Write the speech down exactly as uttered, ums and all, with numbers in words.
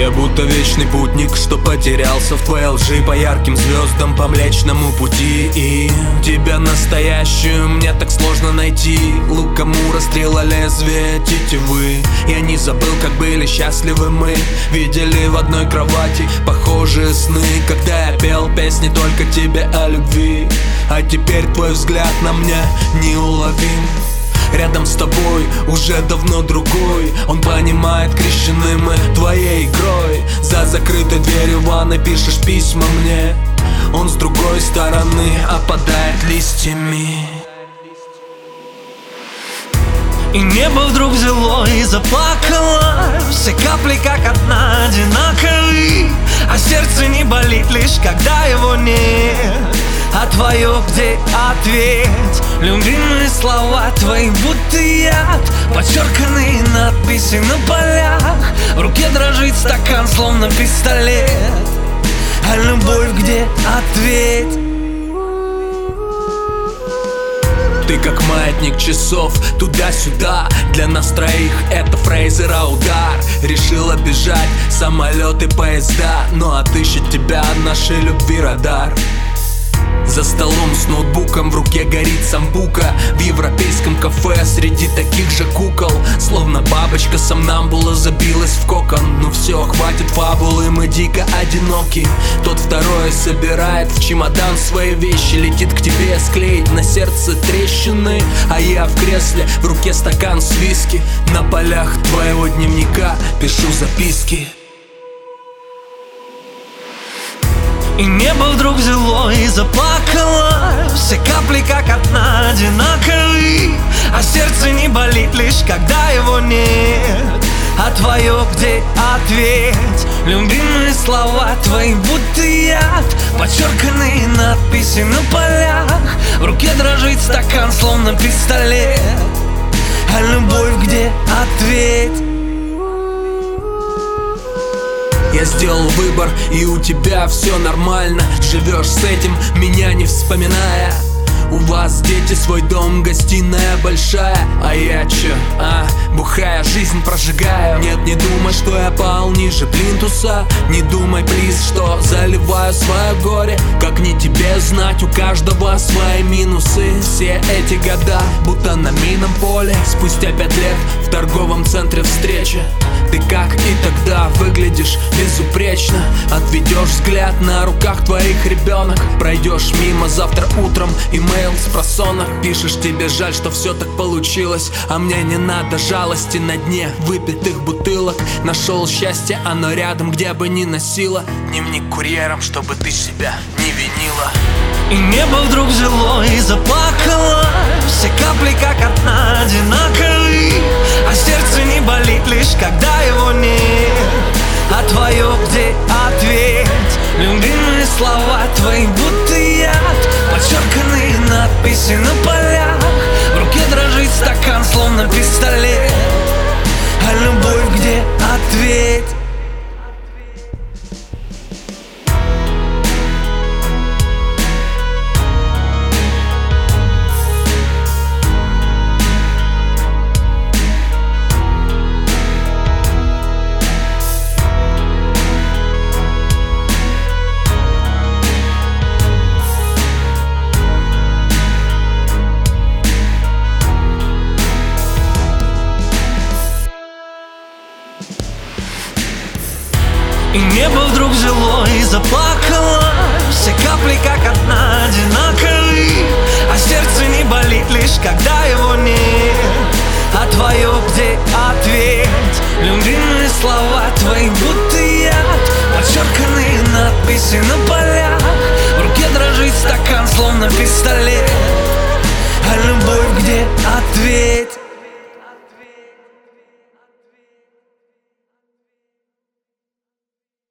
Я будто вечный путник, что потерялся в твоей лжи, по ярким звездам, по Млечному пути. И тебя настоящую мне так сложно найти. Лук Амура, стрела, лезвие, тетивы. Я не забыл, как были счастливы мы. Видели в одной кровати похожие сны, когда я пел песни только тебе о любви. А теперь твой взгляд на мне неуловим. Рядом с тобой уже давно другой. Он понимает, крещены мы твоей игрой. За закрытой дверью ванной пишешь письма мне. Он с другой стороны опадает листьями. И небо вдруг взяло и заплакало. Все капли как одна одинаковые. А сердце не болит лишь когда его нет. А твое где ответь? Любимые слова твои будто яд, подчерканные надписи на полях. В руке дрожит стакан, словно пистолет. А любовь где ответь? Ты как маятник часов туда-сюда. Для нас троих это Фрейзера удар. Решила бежать самолеты, поезда, но отыщет тебя от нашей любви радар. За столом с ноутбуком в руке горит самбука. В европейском кафе среди таких же кукол. Словно бабочка сомнамбула забилась в кокон. Ну все, хватит фабулы, мы дико одиноки. Тот второй собирает в чемодан свои вещи. Летит к тебе склеить на сердце трещины. А я в кресле, в руке стакан с виски. На полях твоего дневника пишу записки. И небо вдруг взяло и заплакало. Все капли как одна одинаковые. А сердце не болит лишь когда его нет. А твое где ответь? Любимые слова твои будто яд, подчерканные надписи на полях. В руке дрожит стакан, словно пистолет. А любовь где ответь? Я сделал выбор, и у тебя все нормально. Живешь с этим, меня не вспоминая. У вас дети, свой дом, гостиная большая. А я чё, а, бухая жизнь прожигаю. Нет, не думай, что я пал ниже плинтуса. Не думай, плиз, что заливаю свое горе. Как не тебе знать, у каждого свои минусы. Все эти года, будто на минном поле. Спустя пять лет в торговом центре встреча. Ты как и тогда выглядишь безупречно. Отведешь взгляд, на руках твоих ребенок. Пройдешь мимо завтра утром, имейл с просонок. Пишешь, тебе жаль, что все так получилось. А мне не надо жалости на дне выпитых бутылок. Нашел счастье, оно рядом, где бы ни носила. Дневник курьером, чтобы ты себя не винила. И небо вдруг взяло и заплакало. Все капли как одна одинаковые. А сердце не болит лишь когда его нет. А твое где ответь? Любимые слова твои будто яд, подчерканные надписи на полях. В руке дрожит стакан, словно пистолет. А любовь где ответь? И небо вдруг взяло и заплакало. Все капли как одна одинаковые. А сердце не болит лишь когда его нет. А твое где ответь? Любимые слова твои будто яд, подчерканные надписи на полях.